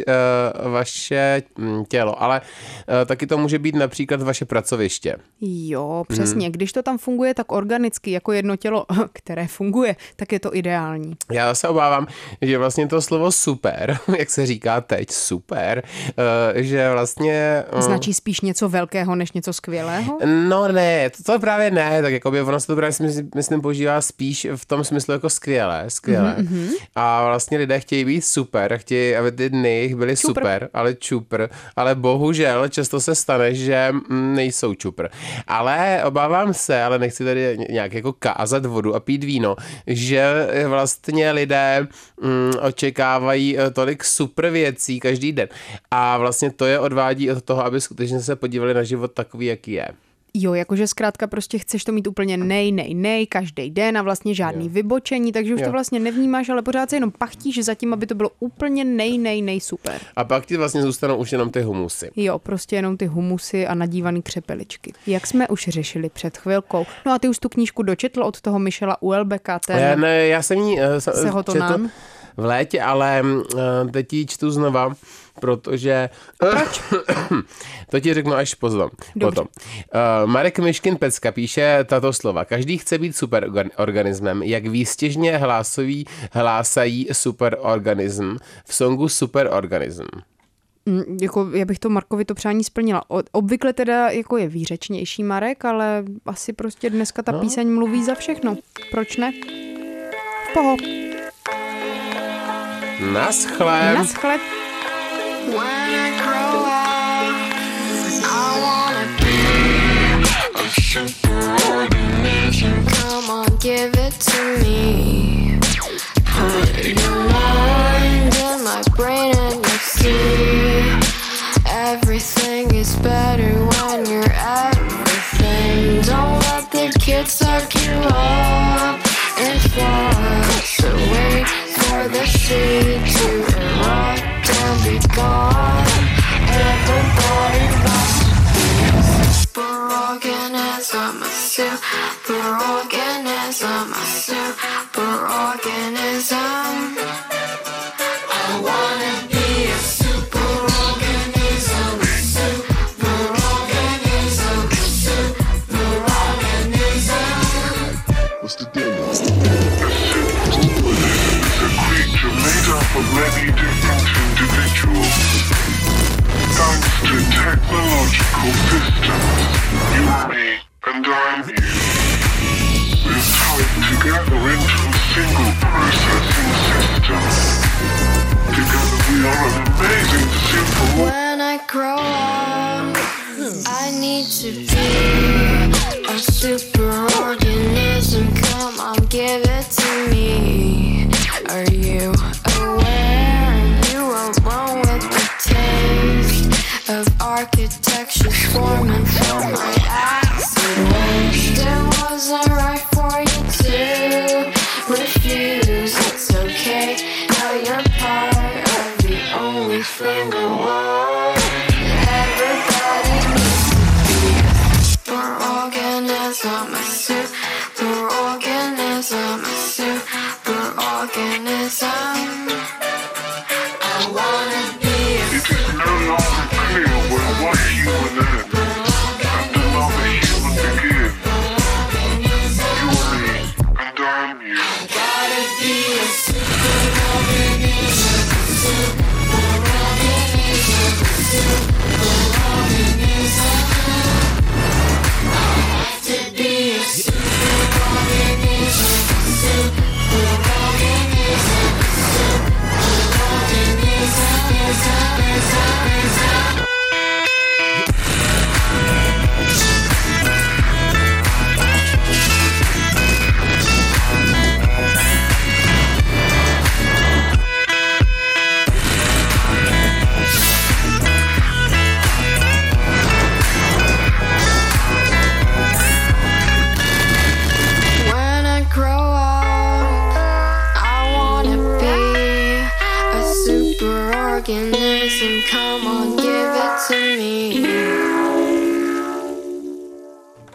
vaše tělo, ale taky to může být například vaše pracoviště. Jo, přesně. Když to tam funguje tak organicky, jako jedno tělo, které funguje, tak je to ideální. Já se obávám, že vlastně to slovo super, jak se říká teď, super, že vlastně... Značí spíš něco velkého, než něco skvělého? No ne, to právě ne, tak jako by ono se to právě myslím používá spíš v tom smyslu jako skvělé. Mm-hmm. A vlastně lidé chtějí být super, chtějí, aby ty dny byly super, ale čupr, ale bohužel často se stane, že nejsou čupr. Ale obávám se, ale nechci tady nějak jako kázat vodu a pít víno, že vlastně lidé očekávají tolik super věcí každý den. A vlastně to je odvádí od toho, aby skutečně se podívali na život takový, jaký je. Jo, jakože zkrátka prostě chceš to mít úplně nej, každý den a vlastně žádný vybočení, takže už to vlastně nevnímáš, ale pořád se jenom pachtíš zatím, aby to bylo úplně nej super. A pak ti vlastně zůstanou už jenom ty humusy. Jo, prostě jenom ty humusy a nadívaný křepeličky. Jak jsme už řešili před chvilkou. No a ty už tu knížku dočetl od toho Michela Houellebecqa. Já jsem jí četl v létě, ale teď ji čtu znova, protože... Proč? To ti řeknu až potom. Marek Myškin-Pecka píše tato slova. Každý chce být superorganismem, jak výstěžně hlásají superorganism v songu Superorganism. Jako já bych to Markovi to přání splnila. Obvykle teda jako je výřečnější Marek, ale asi prostě dneska ta píseň mluví za všechno. Proč ne? V poho. Naschle. When I grow up, I wanna be a superorganism. Come on, give it to me. Put your mind in my brain and you see everything is better when you're everything. Don't let the kids suck you up and fly. So wait for the sea to erupt and be gone. Everybody must be a superorganism, a superorganism, a superorganism. I wanna be a superorganism, a superorganism, a superorganism. What's the deal? Creature made up of many different individuals. Thanks to technological systems, you are me and I'm you. We're tied together into a single processing system. Together we are an amazing super. When I grow up, I need to be a superorganism. Come on, give it to me. Are you aware you are wrong with the taste of architecture forming from my acid waste? It wasn't right for you to refuse. It's okay, now you're part of the only thing I want. Everybody needs to be a superorganism, a superorganism, a superorganism. I wanna be a It is no longer clear where one human ends and another human begins. You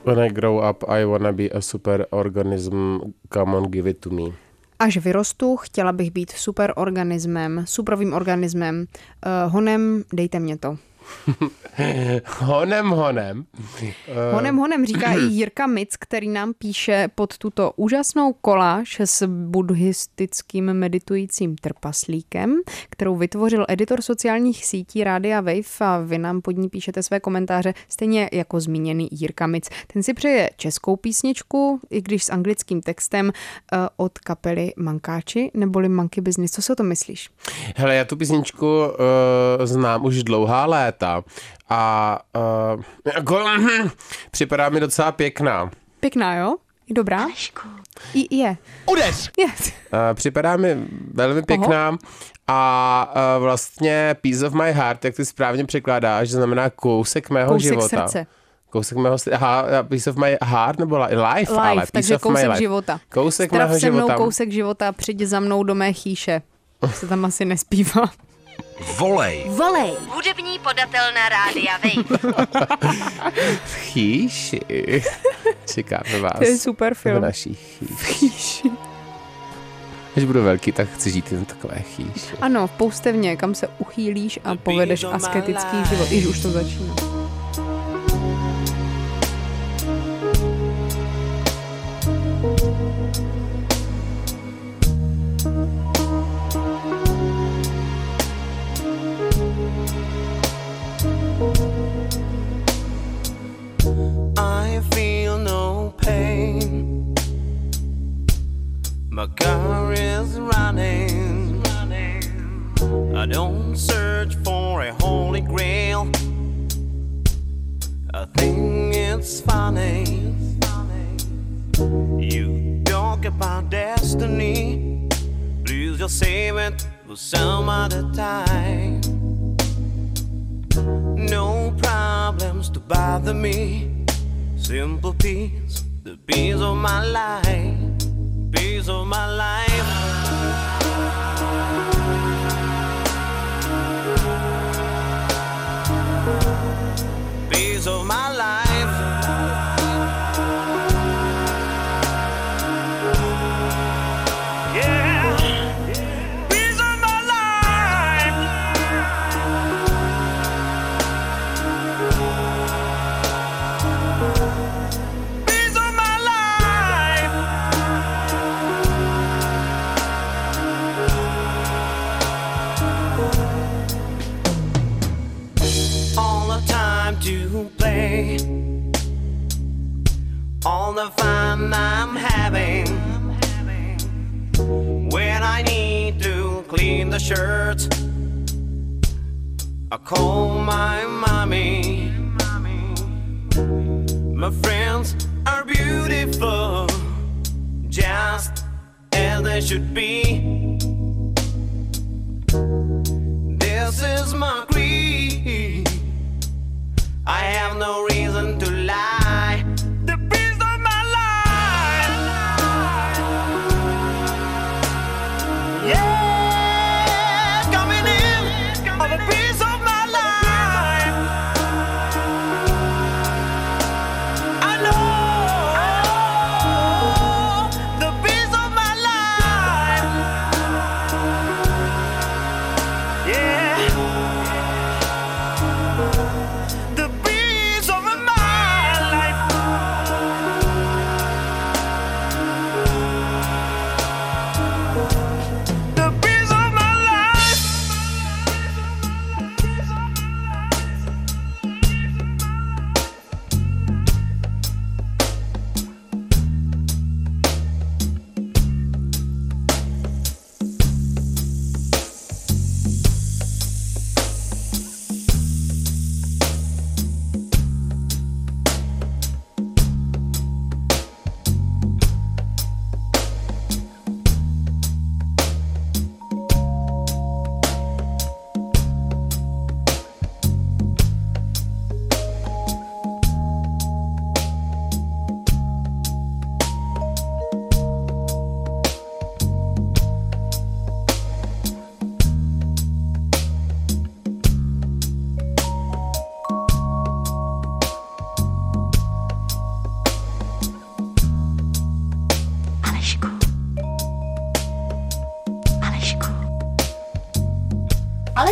When I grow up, I wanna be a super organism, come on, give it to me. Až vyrostu, chtěla bych být superovým organismem. Honem, dejte mě to. Honem. Honem říká i Jirka Mic, který nám píše pod tuto úžasnou koláž s buddhistickým meditujícím trpaslíkem, kterou vytvořil editor sociálních sítí Rádia Wave a vy nám pod ní píšete své komentáře, stejně jako zmíněný Jirka Mic. Ten si přeje českou písničku, i když s anglickým textem, od kapely Mankáči neboli Monkey Business. Co si o tom myslíš? Hele, já tu písničku znám už dlouhá léta a připadá mi docela pěkná. Pěkná, jo? Je dobrá? Je. Udeř! Připadá mi velmi pěkná a vlastně Piece of my heart, jak ty správně překládáš, znamená kousek mého života. Srdce. Kousek mého srdce. Aha, Piece of my heart nebo life, ale takže piece of my life. Života. Kousek Strav mého se mnou života. kousek života, přijď za mnou do mé chýše. Se tam asi nespívá. Volej. Hudební podatelna Rádia Wave. V chýši. Čekáme vás. To je super film. V naší chýši. Až budu velký, tak chci žít jen takové chýši. Ano, v poustevně, kam se uchýlíš a povedeš asketický život. Již už to začíná. I feel no pain. My car is running. I don't search for a holy grail. I think it's funny. You talk about destiny. Please just save it for some other time. No problems to bother me. Simple peace, the peace of my life, peace of my life. Peace of my life. Yeah. Peace of my life. Peace of my life. All the time to play, all the fun I'm having. When I need to clean the shirts, I call my mommy. My friends are beautiful, just as they should be. This is my creed. I have no reason to lie. The peace of my life. Yeah, coming in on the peace of my life. I know the peace of my life. Yeah. The peace of my life.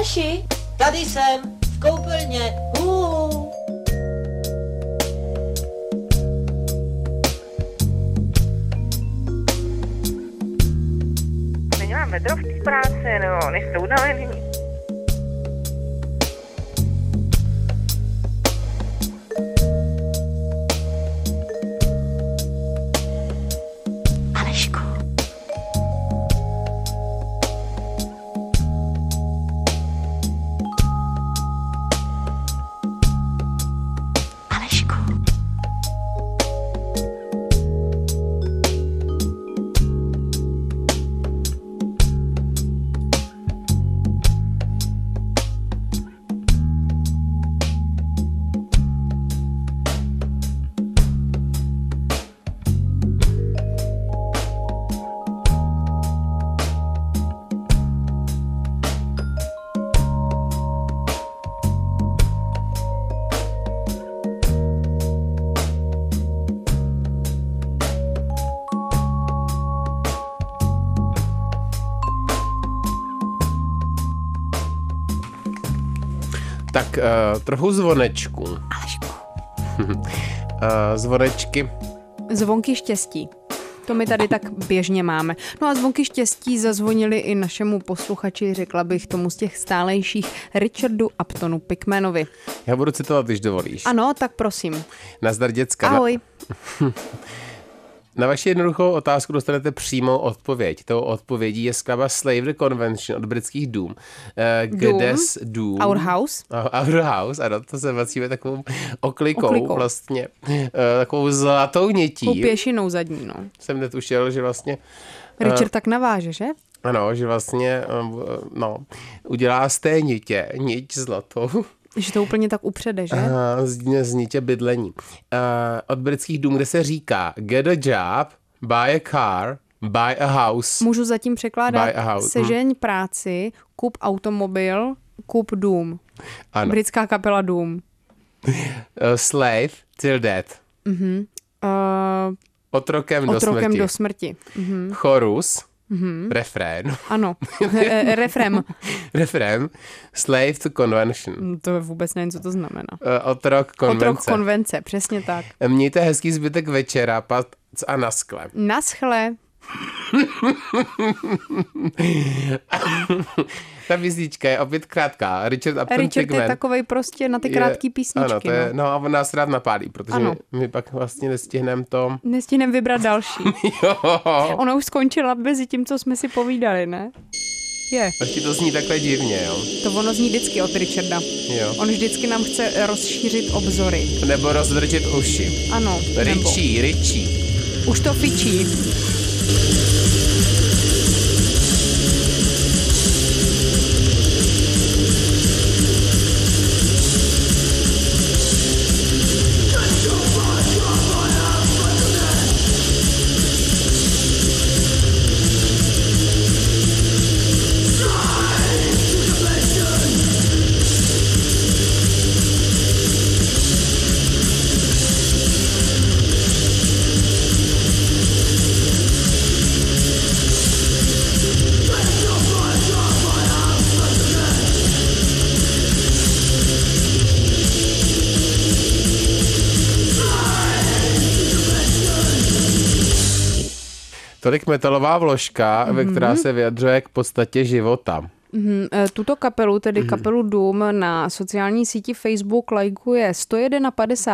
Aleši, tady jsem, v koupelně. Není vám vedro v té práci, nebo nejste unavený? Alešku. Alešku. Tak trochu zvonečku. Alešku. Zvonečky. Zvonky štěstí. To my tady tak běžně máme. No a zvonky štěstí zazvonili i našemu posluchači, řekla bych tomu z těch stálejších, Richardu Uptonu Pickmanovi. Já budu citovat, když dovolíš. Ano, tak prosím. Nazdar, děcka. Ahoj. Na vaši jednoduchou otázku dostanete přímou odpověď. Tou odpovědí je skladba Slave the Convention od britských Doom. Gdes Doom. Our House. Our House, ano, to se vacíme takovou oklikou. Vlastně. Takovou zlatou nití. Tou pěšinou zadní, no. Jsem netušil, že vlastně... Richard tak naváže, že? Ano, že vlastně, udělá z té nitě, niť zlatou. Že to úplně tak upřede, že? Z nitě bydlení. Od britských Dům, kde se říká get a job, buy a car, buy a house. Můžu zatím překládat sežeň práci, kup automobil, kup dům. Ano. Britská kapela Dům. Slave till death. Otrokem do smrti. Chorus. Refrén. Ano, Refrén. Slave to convention. To vůbec nevím, co to znamená. Otrok konvence. Otrok konvence, přesně tak. Mějte hezký zbytek večera, pac a naschle. Naschle. Ta písnička je opět krátká. Richard Pickman. Je takovej prostě na ty krátké písničky. Ano, to je, no a on nás rád napálí, protože my pak vlastně nestihneme to. Nestihneme vybrat další. Jo. Ona už skončila mezi tím, co jsme si povídali, ne? Je. Ještě to zní takhle divně, jo. To ono zní vždycky od Richarda. Jo. On vždycky nám chce rozšířit obzory. Nebo rozdrčit uši. Ano. Richie. Už to fičí. Tolik metalová vložka, ve která se vyjadřuje k podstatě života. Tuto kapelu, tedy kapelu Doom, na sociální síti Facebook lajkuje 151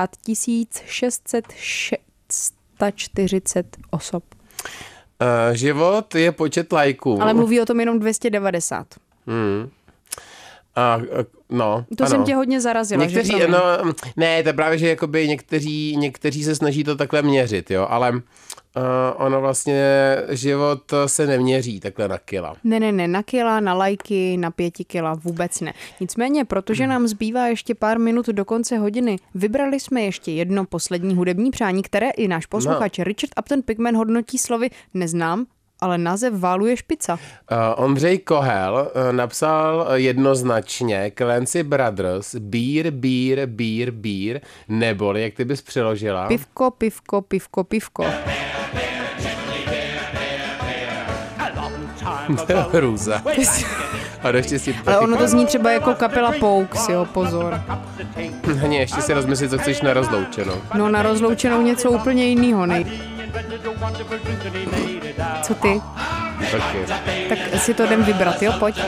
640 osob. Život je počet lajků. Ale mluví o tom jenom 290. To jsem tě hodně zarazila. Někteří, ne, to je právě, že jakoby někteří se snaží to takhle měřit, jo, ale ono vlastně život se neměří takhle na kila. Ne, na kila, na lajky, na 5 kila, vůbec ne. Nicméně, protože nám zbývá ještě pár minut do konce hodiny, vybrali jsme ještě jedno poslední hudební přání, které i náš posluchač Richard Upton Pickman hodnotí slovy neznám, ale název válu je špica. Ondřej Kohel napsal jednoznačně Clancy Brothers beer, neboli, jak ty bys přeložila? Pivko. Hrůza. A do štěstí. Ale ono to zní třeba jako kapela Pokes, jo, pozor. Hani, ještě si rozmysli, co chceš na rozloučenou. No na rozloučenou něco úplně jiného, Co ty? Okay. Tak si to jdem vybrat, jo, pojď.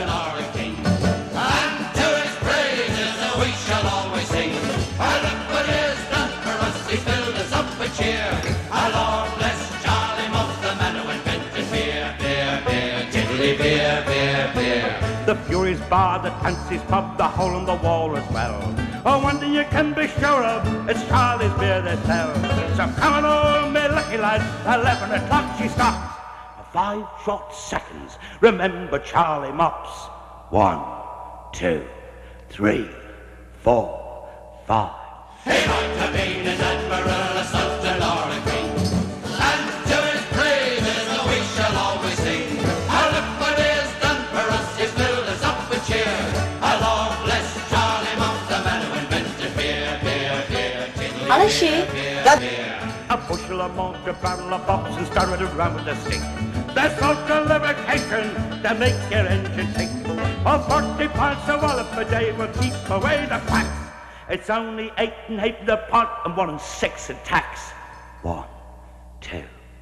The Furies bar, the Tancy's pub, the hole in the wall as well. Oh, one thing you can be sure of, it's Charlie's beer they sell. So come on, me lucky lads, 11 o'clock she stops. 5 short seconds, remember Charlie Mops. 1, 2, 3, 4, 5. He might have been an admiral, a sultan or a king, and to his praises we shall always sing. And look what he has done for us, he's filled us up with cheer. A Lord bless Charlie Mop, the man who invented beer, beer, beer, tiddly, Aleši, beer, beer. A bushel of malt, a barrel of box, and started around with a stick. That's local lubrication to make your engine tick. Oh, 40 pints of wallop a day will keep away the facts. It's only 8 and 8 in the pot and 1 and 6 in tax. 1, 2,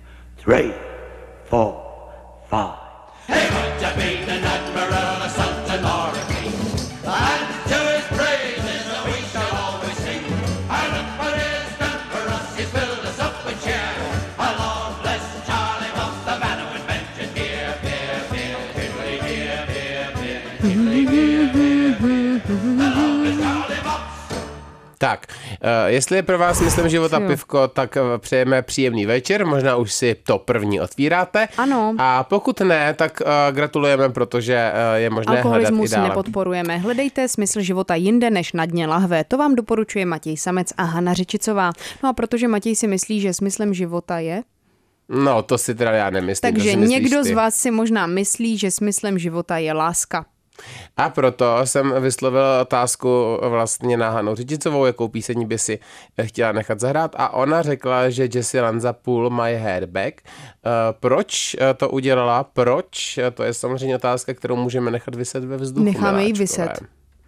3, 4, 5. He might have been an admiral, a sultan or a king, and to his praises we shall always sing. And look what he has done for us, he's filled us up with cheer. A Lord bless Charlie Mop, the man who invented beer, beer, beer, tiddly, beer, beer, beer, tiddly, beer, beer, beer. A Lord bless Charlie Mop. Tak, jestli je pro vás Smyslem života pivko, tak přejeme příjemný večer, možná už si to první otvíráte. Ano. A pokud ne, tak gratulujeme, protože je možné hledat i Alkoholismus dále. nepodporujeme. Hledejte smysl života jinde než na dně lahve. To vám doporučuje Matěj Samec a Hana Řičicová. No a protože Matěj si myslí, že smyslem života je... No, to si teda já nemyslím. Takže to si někdo ty. z vás si možná myslí, že smyslem života je láska. A proto jsem vyslovil otázku vlastně na Hanu Řičicovou, jakou píseň by si chtěla nechat zahrát, a ona řekla, že Jessie Lanza Pull My Hair Back. Proč to udělala? Proč? To je samozřejmě otázka, kterou můžeme nechat vyset ve vzduchu. Necháme ji miláčkové. vyset.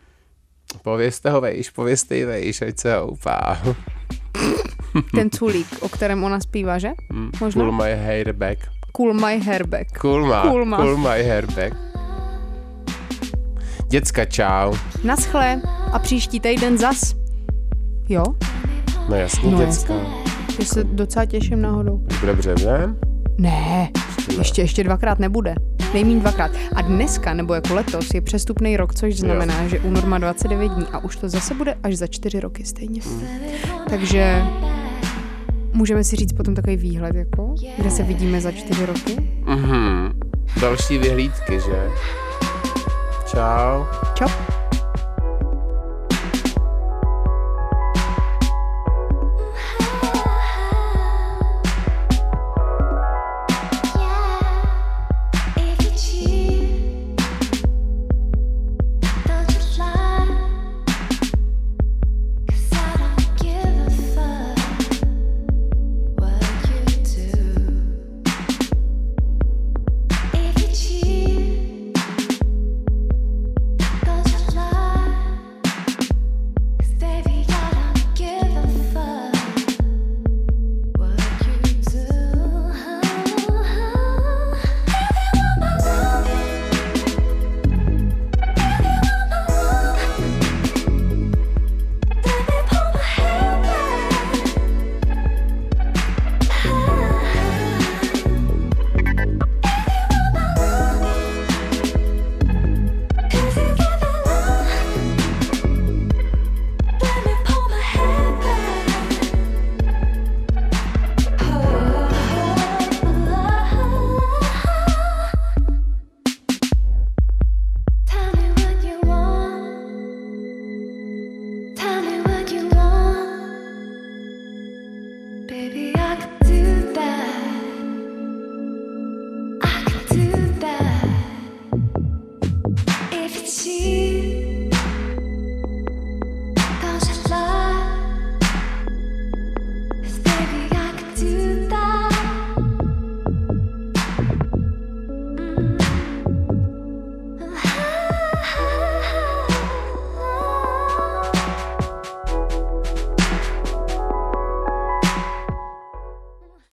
Povězte ji vejš, ať se houpá. Ten culík, o kterém ona zpívá, že? Možná? Pull my hair back. Cool my hair back. Cool my hair back. Děcka, čau. Naschle a příští týden zas. Jo? No jasně, No děcka. Já se docela těším náhodou. Bude březen? Ne, ještě 2krát nebude. Nejmíň 2krát. A dneska, nebo jako letos, je přestupný rok, což znamená, že únor má 29 dní a už to zase bude až za 4 roky stejně. Takže můžeme si říct potom takový výhled, jako, kde se vidíme za 4 roky. Další vyhlídky, že? Čau. Čau.